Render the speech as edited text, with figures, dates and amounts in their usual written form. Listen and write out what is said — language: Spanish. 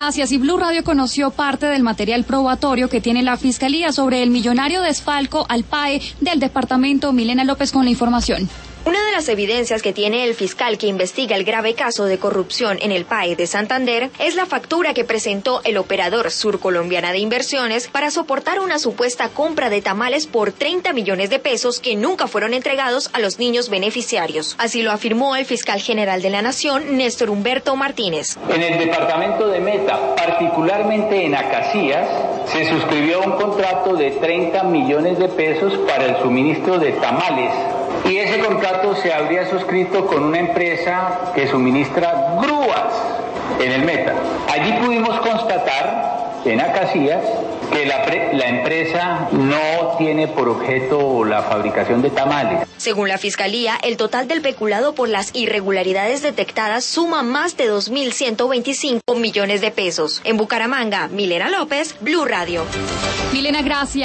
Gracias. Y Blue Radio conoció parte del material probatorio que tiene la Fiscalía sobre el millonario desfalco al PAE del departamento. Milena López con la información. Una de las evidencias que tiene el fiscal que investiga el grave caso de corrupción en el PAE de Santander es la factura que presentó el operador Surcolombiana de Inversiones para soportar una supuesta compra de tamales por 30 millones de pesos que nunca fueron entregados a los niños beneficiarios. Así lo afirmó el fiscal general de la Nación, Néstor Humberto Martínez. En el departamento de Meta, particularmente en Acacías, se suscribió un contrato de 30 millones de pesos para el suministro de tamales. Y ese contrato se habría suscrito con una empresa que suministra grúas en el Meta. Allí pudimos constatar, en Acacías, que la empresa no tiene por objeto la fabricación de tamales. Según la Fiscalía, el total del peculado por las irregularidades detectadas suma más de 2.125 millones de pesos. En Bucaramanga, Milena López, Blue Radio. Milena, gracias.